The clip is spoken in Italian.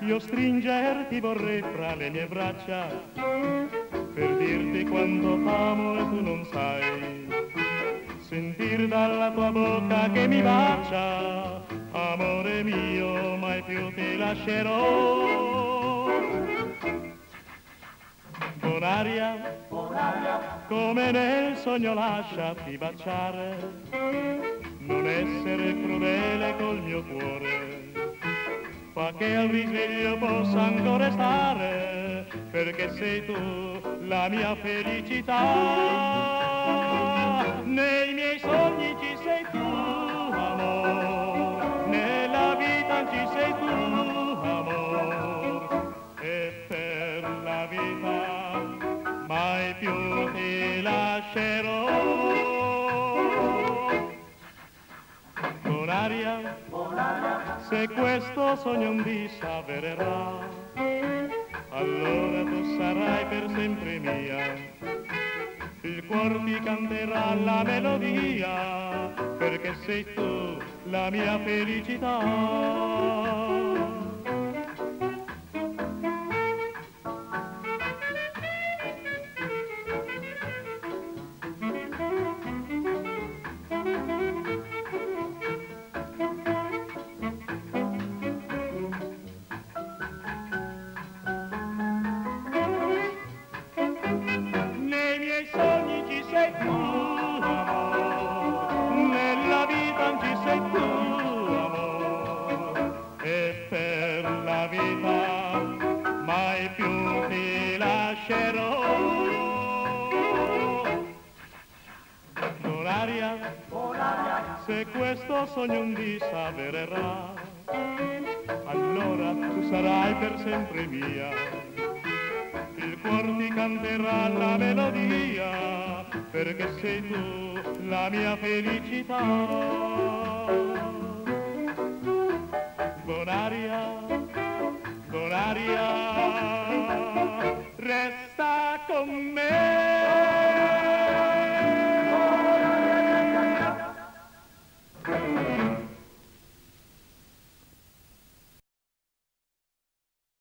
io stringerti vorrei fra le mie braccia per dirti quanto t'amo e tu non sai, sentir dalla tua bocca che mi bacia, amore mio, mai più ti lascerò. Buon'aria, come nel sogno lasciati baciare, non essere crudele col mio cuore, fa che al risveglio possa ancora stare, perché sei tu la mia felicità. Nei miei sogni ci sei tu, amor, nella vita ci sei tu, amor, e per la vita mai più ti lascerò. Buon'aria, se questo sogno un dì s'avvererà, allora tu sarai per sempre mia, il cuor ti canterà la melodia, perché sei tu la mia felicità. Nei miei sogni ci sei tu, amor, nella vita ci sei tu, amor, e per la vita mai più ti lascerò. Buon'aria, se questo sogno un dì s'avvererà, allora tu sarai per sempre mia, il cuor ti canterà la melodia, perché sei tu la mia felicità. Buon'aria, buon'aria, resta con me.